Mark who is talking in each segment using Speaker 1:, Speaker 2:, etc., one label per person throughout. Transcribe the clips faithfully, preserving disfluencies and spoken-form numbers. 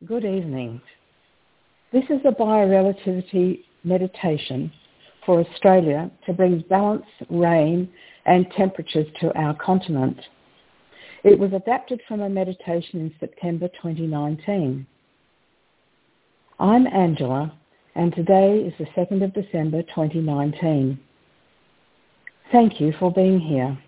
Speaker 1: Good evening. This is a biorelativity meditation for Australia to bring balance, rain and temperatures to our continent. It was adapted from a meditation in September twenty nineteen. I'm Angela and today is the second of December twenty nineteen. Thank you for being here.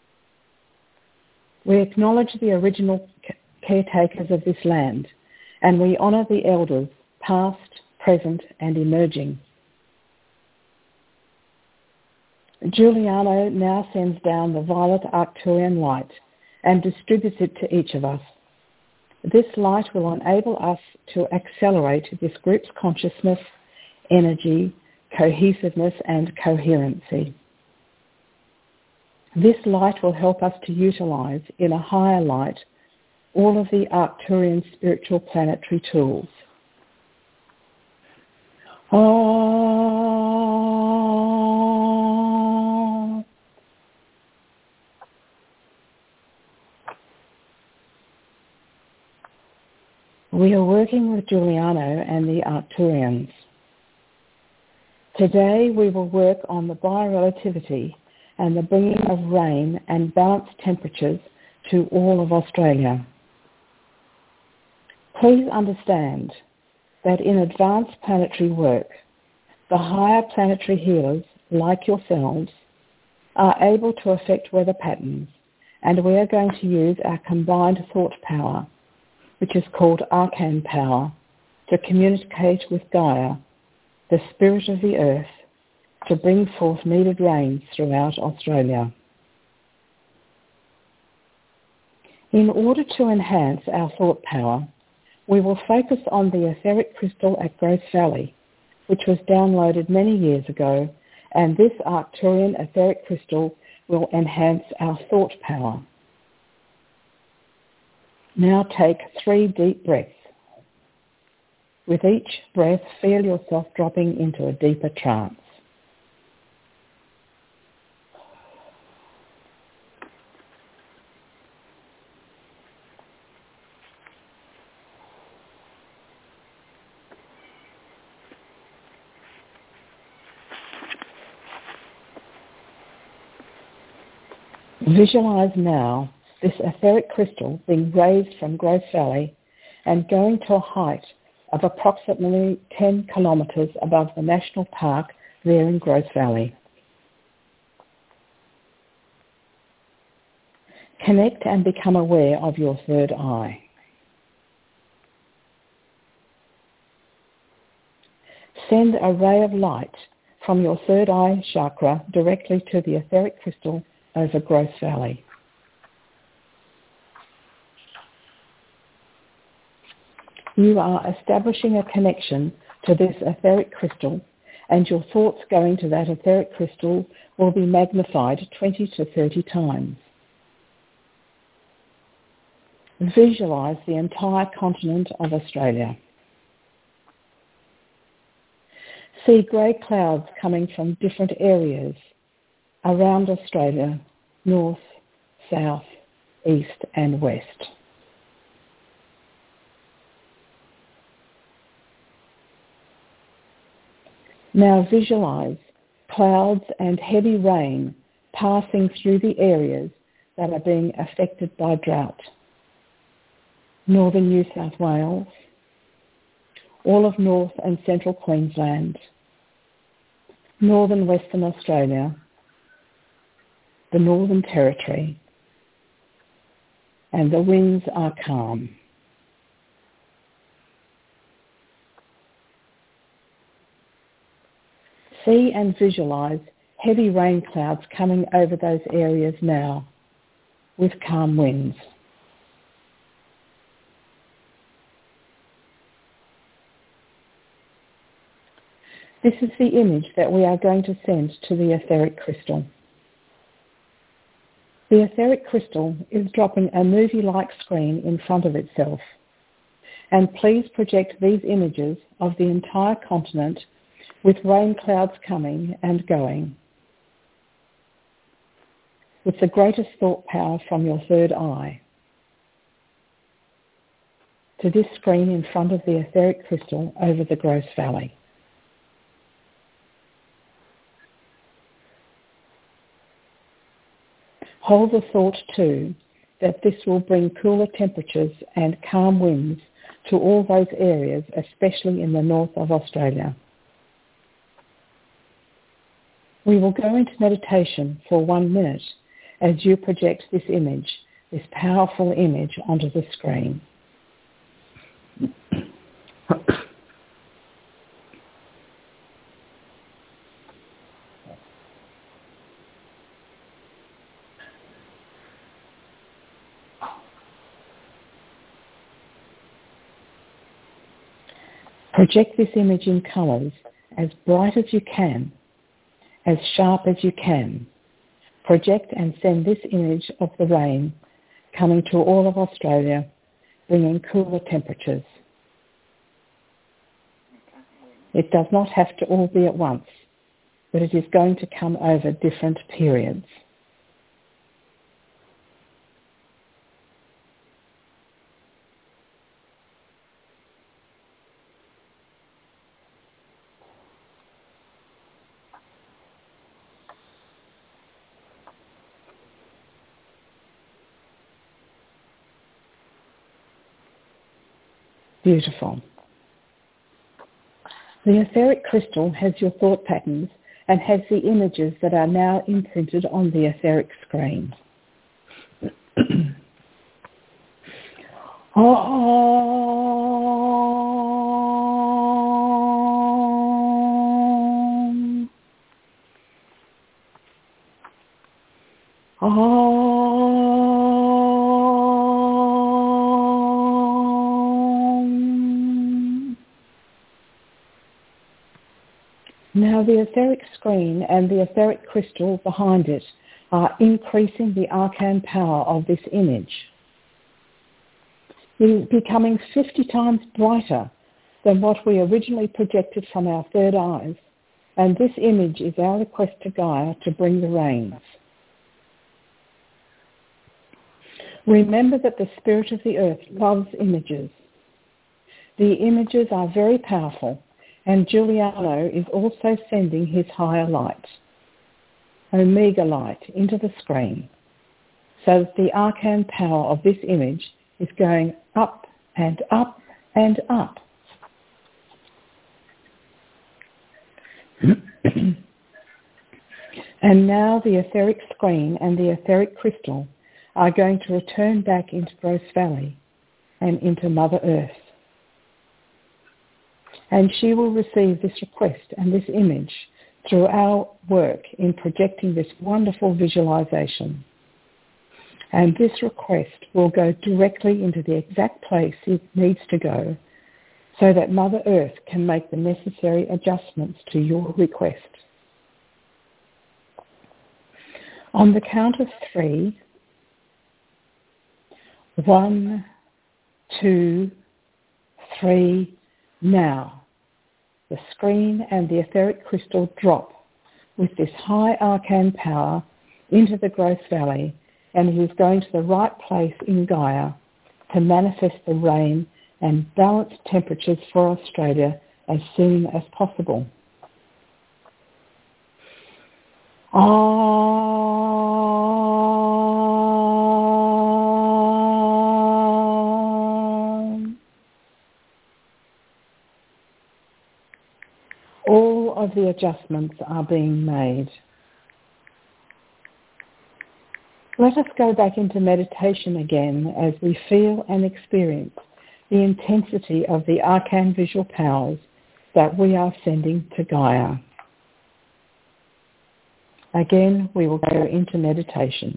Speaker 1: We acknowledge the original caretakers of this land and we honour the elders, past, present and emerging. Giuliano now sends down the violet Arcturian light and distributes it to each of us. This light will enable us to accelerate this group's consciousness, energy, cohesiveness and coherency. This light will help us to utilise in a higher light all of the Arcturian spiritual planetary tools. Oh. We are working with Giuliano and the Arcturians. Today we will work on the biorelativity and the bringing of rain and balanced temperatures to all of Australia. Please understand that in advanced planetary work, the higher planetary healers, like yourselves, are able to affect weather patterns, and we are going to use our combined thought power, which is called Arcan power, to communicate with Gaia, the spirit of the earth, to bring forth needed rains throughout Australia. In order to enhance our thought power, we will focus on the etheric crystal at Growth Valley, which was downloaded many years ago, and this Arcturian etheric crystal will enhance our thought power. Now take three deep breaths. With each breath, feel yourself dropping into a deeper trance. Visualize now this etheric crystal being raised from Growth Valley and going to a height of approximately ten kilometres above the national park there in Growth Valley. Connect and become aware of your third eye. Send a ray of light from your third eye chakra directly to the etheric crystal over Growth Valley. You are establishing a connection to this etheric crystal, and your thoughts going to that etheric crystal will be magnified twenty to thirty times. Visualize the entire continent of Australia. See grey clouds coming from different areas around Australia, north, south, east and west. Now visualize clouds and heavy rain passing through the areas that are being affected by drought. Northern New South Wales, all of North and Central Queensland, Northern Western Australia, the Northern Territory, and the winds are calm. See and visualize heavy rain clouds coming over those areas now with calm winds. This is the image that we are going to send to the etheric crystal. The etheric crystal is dropping a movie-like screen in front of itself. And please project these images of the entire continent with rain clouds coming and going. With the greatest thought power from your third eye. to this screen in front of the etheric crystal over the Grose Valley. Hold the thought too that this will bring cooler temperatures and calm winds to all those areas, especially in the north of Australia. We will go into meditation for one minute as you project this image, this powerful image, onto the screen. Project this image in colours as bright as you can, as sharp as you can. Project and send this image of the rain coming to all of Australia, bringing cooler temperatures. It does not have to all be at once, but it is going to come over different periods. Beautiful. The etheric crystal has your thought patterns and has the images that are now imprinted on the etheric screen. Om. Om. Now the etheric screen and the etheric crystal behind it are increasing the arcane power of this image. It is becoming fifty times brighter than what we originally projected from our third eyes, and this image is our request to Gaia to bring the rains. Remember that the spirit of the earth loves images. The images are very powerful, and Giuliano is also sending his higher light, Omega light, into the screen, so that the arcane power of this image is going up and up and up. And now the etheric screen and the etheric crystal are going to return back into Grose Valley and into Mother Earth. And she will receive this request and this image through our work in projecting this wonderful visualization. And this request will go directly into the exact place it needs to go so that Mother Earth can make the necessary adjustments to your request. On the count of three, one, two, three, now. The screen and the etheric crystal drop with this high arcane power into the Grose Valley, and it is going to the right place in Gaia to manifest the rain and balance temperatures for Australia as soon as possible. Om. All of the adjustments are being made. Let us go back into meditation again as we feel and experience the intensity of the arcane visual powers that we are sending to Gaia. Again, we will go into meditation.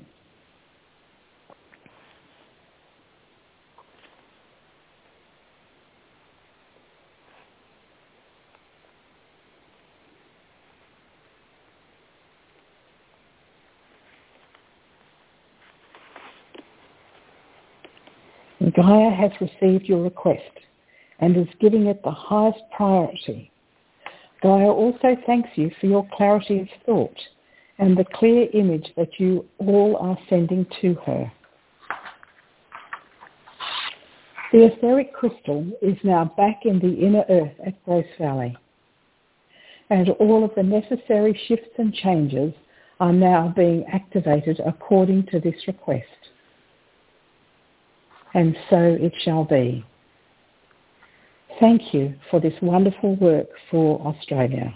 Speaker 1: Gaia has received your request and is giving it the highest priority. Gaia also thanks you for your clarity of thought and the clear image that you all are sending to her. The etheric crystal is now back in the inner earth at Grace Valley, and all of the necessary shifts and changes are now being activated according to this request. And so it shall be. Thank you for this wonderful work for Australia.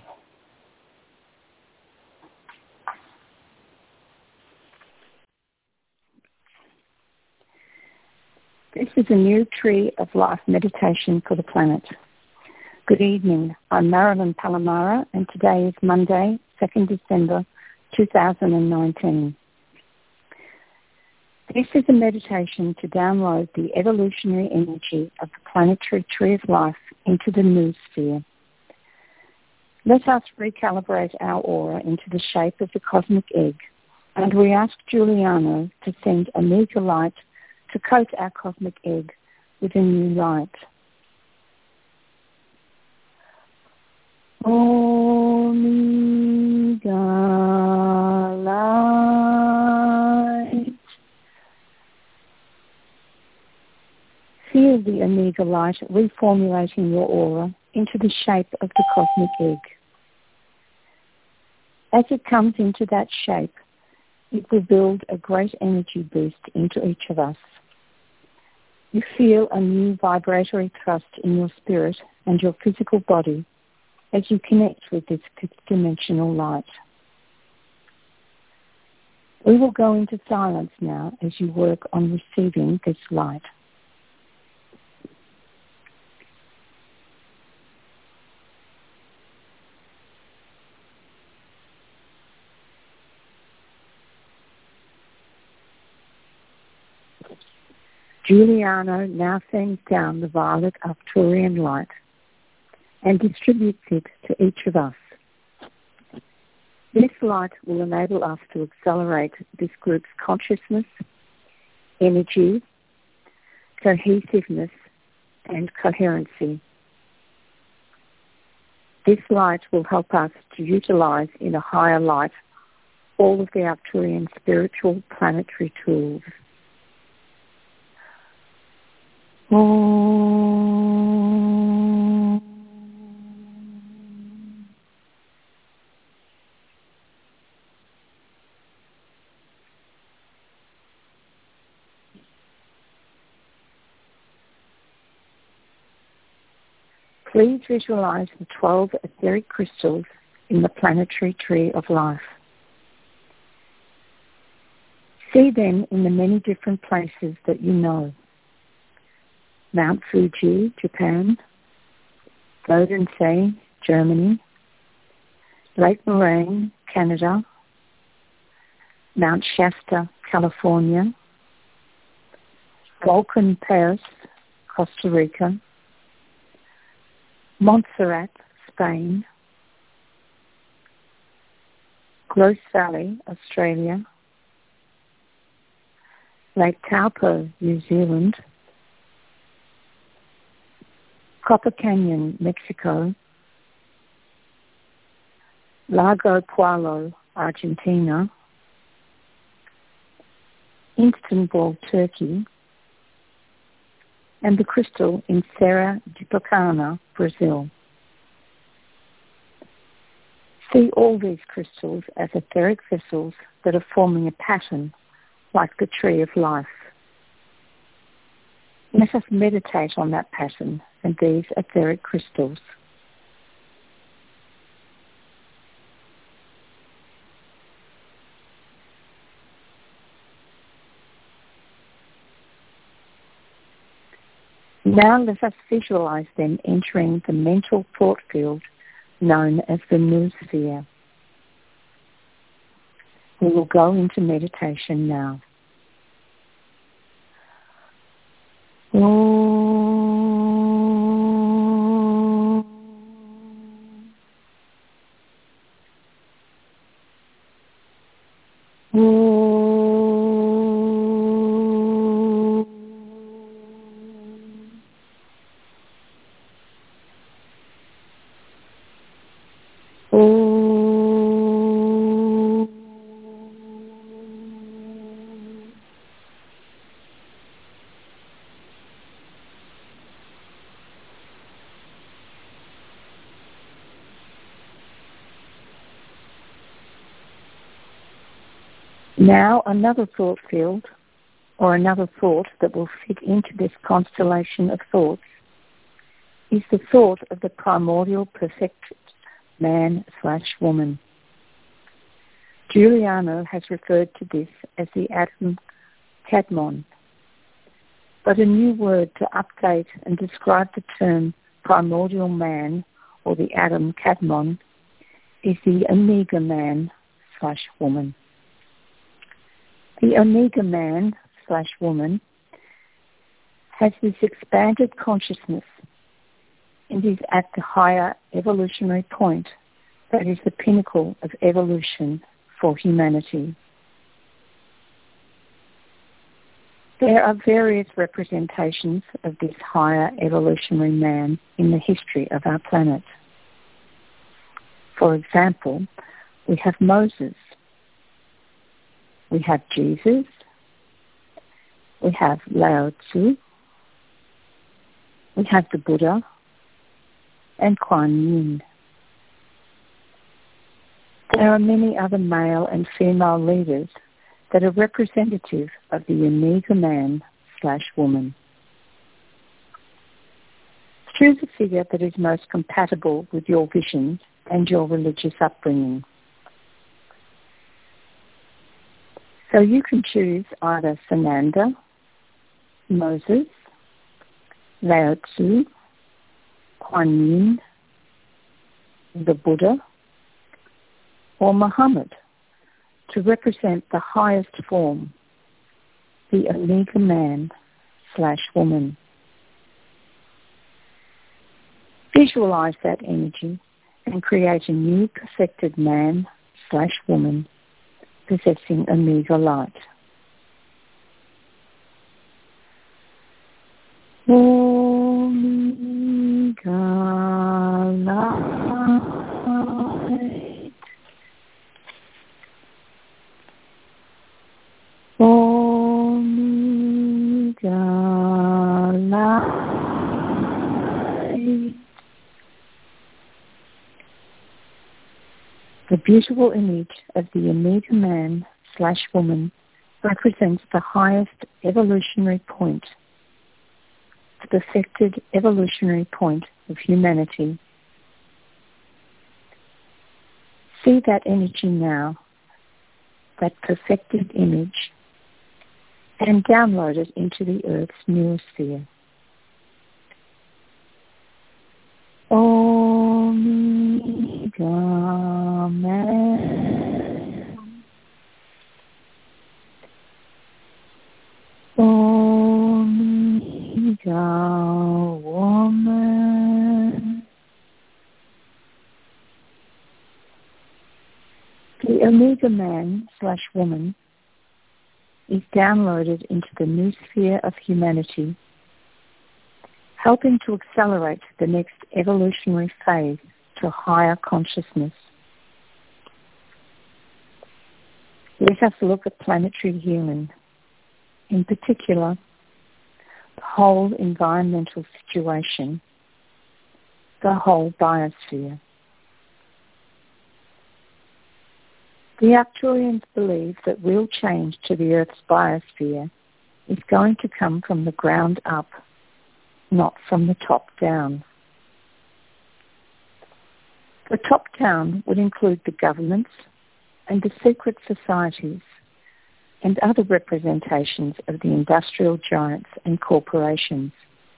Speaker 2: This is a new Tree of Life meditation for the planet. Good evening. I'm Marilyn Palomara, and today is Monday, second December two thousand nineteen. This is a meditation to download the evolutionary energy of the planetary Tree of Life into the noosphere. Let us recalibrate our aura into the shape of the cosmic egg, and we ask Giuliano to send a meager light to coat our cosmic egg with a new light. Omega light. Feel the Omega light reformulating your aura into the shape of the cosmic egg. As it comes into that shape, it will build a great energy boost into each of us. You feel a new vibratory thrust in your spirit and your physical body as you connect with this fifth-dimensional light. We will go into silence now as you work on receiving this light. Giuliano now sends down the violet Arcturian light and distributes it to each of us. This light will enable us to accelerate this group's consciousness, energy, cohesiveness, and coherency. This light will help us to utilize in a higher light all of the Arcturian spiritual planetary tools. Om. Please visualize the twelve etheric crystals in the planetary Tree of Life. See them in the many different places that you know. Mount Fuji, Japan, Bodensee, Germany, Lake Moraine, Canada, Mount Shasta, California, Volcan Pass, Costa Rica, Montserrat, Spain, Grose Valley, Australia, Lake Taupo, New Zealand, Copper Canyon, Mexico, Lago Puelo, Argentina, Istanbul, Turkey, and the crystal in Serra de Pocana, Brazil. See all these crystals as etheric vessels that are forming a pattern like the Tree of Life. Let us meditate on that pattern and these etheric crystals. Now let us visualize them entering the mental thought field known as the noosphere. We will go into meditation now. Now another thought field, or another thought that will fit into this constellation of thoughts, is the thought of the primordial perfected man slash woman. Giuliano has referred to this as the Adam Kadmon, but a new word to update and describe the term primordial man or the Adam Kadmon is the Omega man slash woman. The Omega man slash woman has this expanded consciousness and is at the higher evolutionary point that is the pinnacle of evolution for humanity. There are various representations of this higher evolutionary man in the history of our planet. For example, we have Moses, we have Jesus, we have Lao Tzu, we have the Buddha, and Kuan Yin. There are many other male and female leaders that are representative of the Omega man slash woman. Choose a figure that is most compatible with your visions and your religious upbringing. So you can choose either Sananda, Moses, Lao Tzu, Kuan Yin, the Buddha, or Muhammad to represent the highest form, the Omega man slash woman. Visualize that energy and create a new perfected man slash woman possessing Omega light. Omega light. Omega light. The beautiful image of the Omega man slash woman represents the highest evolutionary point, the perfected evolutionary point of humanity. See that energy now, that perfected image, and download it into the Earth's noosphere. Omega man. Omega woman. The Omega man slash woman is downloaded into the new sphere of humanity, helping to accelerate the next evolutionary phase to higher consciousness. Let us look at planetary healing, in particular, the whole environmental situation, the whole biosphere. The Arcturians believe that real change to the Earth's biosphere is going to come from the ground up, not from the top down. The top down would include the governments and the secret societies and other representations of the industrial giants and corporations.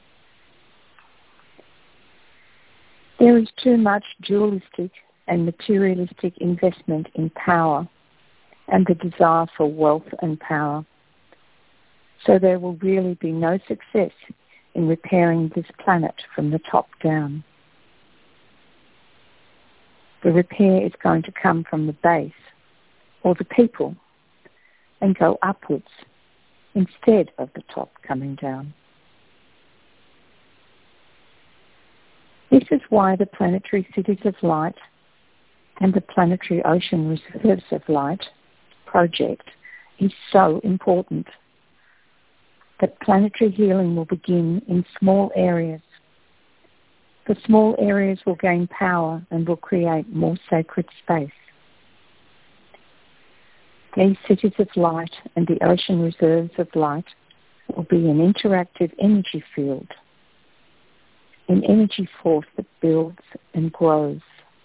Speaker 2: There is too much dualistic and materialistic investment in power and the desire for wealth and power. So there will really be no success in repairing this planet from the top down. The repair is going to come from the base or the people and go upwards instead of the top coming down. This is why the Planetary Cities of Light and the Planetary Ocean Reserves of Light project is so important. That planetary healing will begin in small areas. The small areas will gain power and will create more sacred space. These cities of light and the ocean reserves of light will be an interactive energy field, an energy force that builds and grows.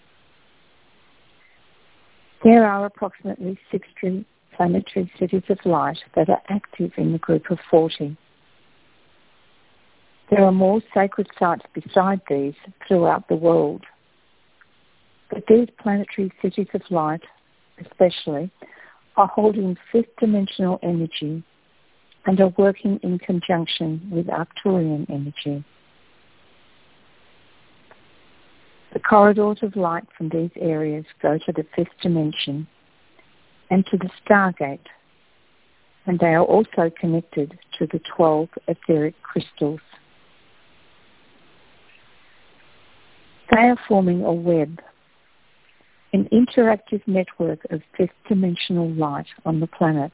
Speaker 2: There are approximately sixty planetary cities of light that are active in the group of forty. There are more sacred sites beside these throughout the world. But these planetary cities of light, especially, are holding fifth dimensional energy and are working in conjunction with Arcturian energy. The corridors of light from these areas go to the fifth dimension and to the Stargate, and they are also connected to the twelve etheric crystals. They are forming a web, an interactive network of fifth-dimensional light on the planet.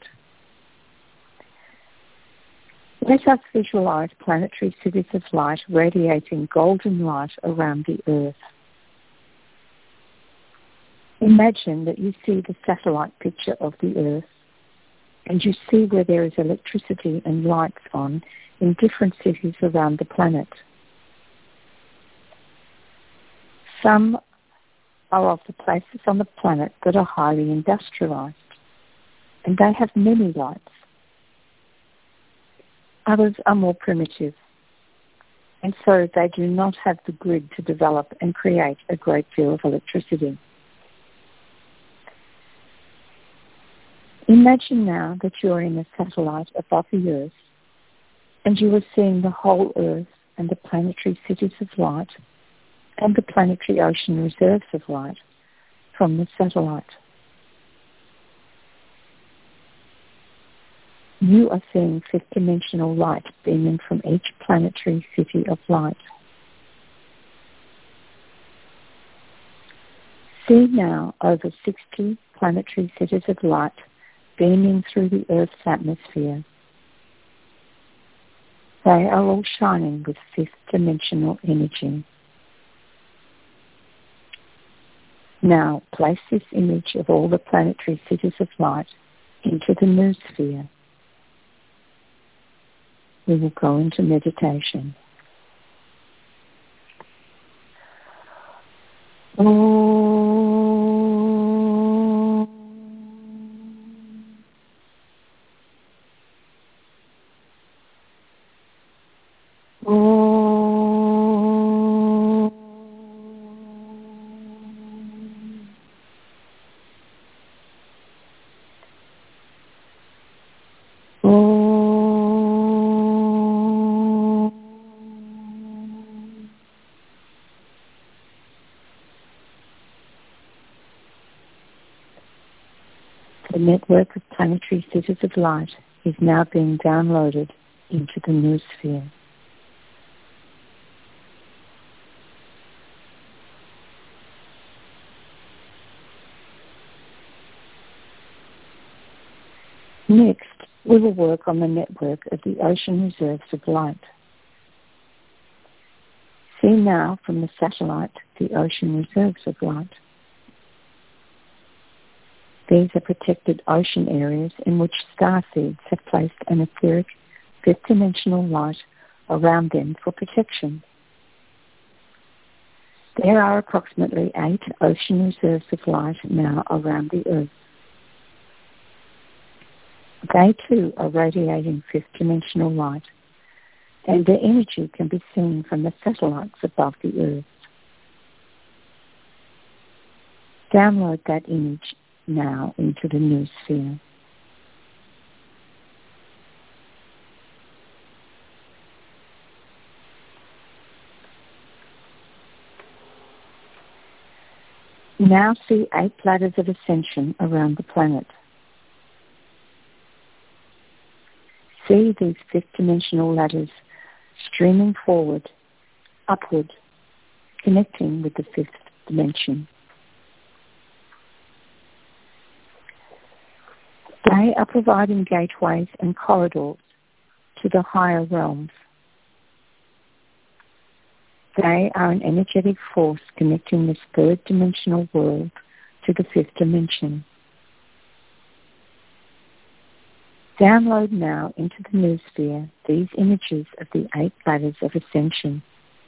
Speaker 2: Let us visualize planetary cities of light radiating golden light around the Earth. Imagine that you see the satellite picture of the Earth, and you see where there is electricity and lights on in different cities around the planet. Some are of the places on the planet that are highly industrialized, and they have many lights. Others are more primitive, and so they do not have the grid to develop and create a great deal of electricity. Imagine now that you are in a satellite above the Earth, and you are seeing the whole Earth and the planetary cities of light and the planetary ocean reserves of light from the satellite. You are seeing fifth-dimensional light beaming from each planetary city of light. See now over sixty planetary cities of light beaming through the Earth's atmosphere. They are all shining with fifth-dimensional energy. Now place this image of all the planetary cities of light into the noosphere. We will go into meditation. Oh. Oh. The network of planetary cities of light is now being downloaded into the noosphere. Next, we will work on the network of the ocean reserves of light. See now from the satellite the ocean reserves of light. These are protected ocean areas in which starseeds have placed an etheric fifth-dimensional light around them for protection. There are approximately eight ocean reserves of light now around the Earth. They too are radiating fifth-dimensional light, and their energy can be seen from the satellites above the Earth. Download that image now into the noosphere. Now see eight ladders of ascension around the planet. See these fifth-dimensional ladders streaming forward, upward, connecting with the fifth dimension. They are providing gateways and corridors to the higher realms. They are an energetic force connecting this third dimensional world to the fifth dimension. Download now into the noosphere these images of the eight ladders of ascension.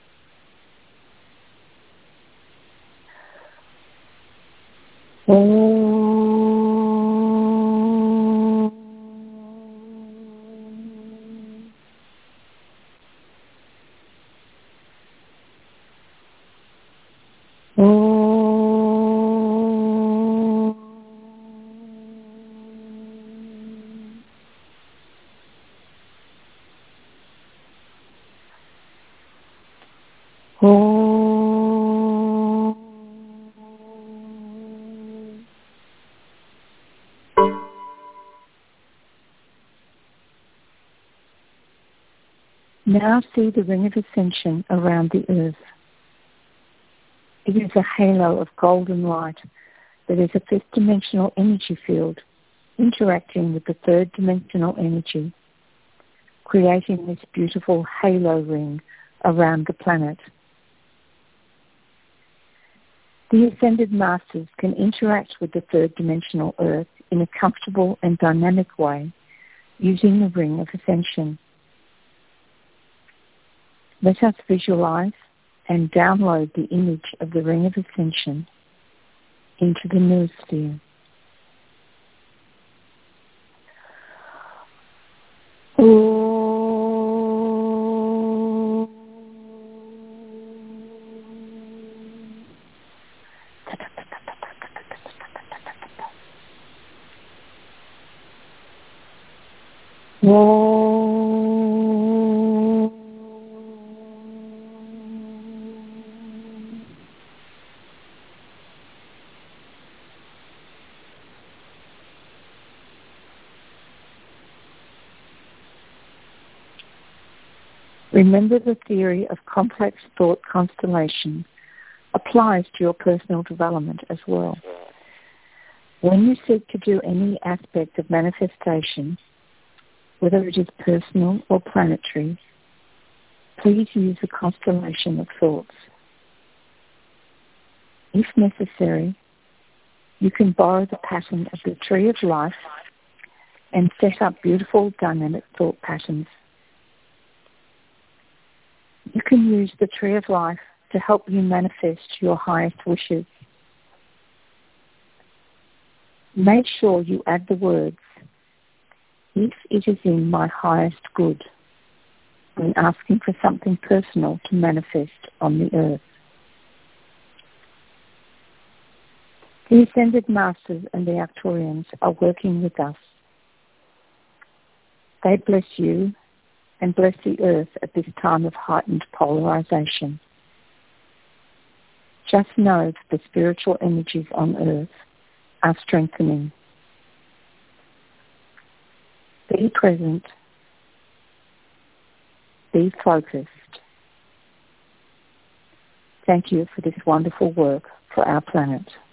Speaker 2: Now see the ring of ascension around the earth. It is a halo of golden light that is a fifth dimensional energy field interacting with the third dimensional energy, creating this beautiful halo ring around the planet. The Ascended Masters can interact with the third dimensional earth in a comfortable and dynamic way using the ring of ascension. Let us visualize and download the image of the ring of ascension into the noosphere. Remember, the theory of complex thought constellation applies to your personal development as well. When you seek to do any aspect of manifestation, whether it is personal or planetary, please use a constellation of thoughts. If necessary, you can borrow the pattern of the Tree of Life and set up beautiful dynamic thought patterns. You can use the Tree of Life to help you manifest your highest wishes. Make sure you add the words, "if it is in my highest good," when asking for something personal to manifest on the earth. The Ascended Masters and the Arcturians are working with us. They bless you and bless the earth at this time of heightened polarization. Just know that the spiritual energies on earth are strengthening. Be present. Be focused. Thank you for this wonderful work for our planet.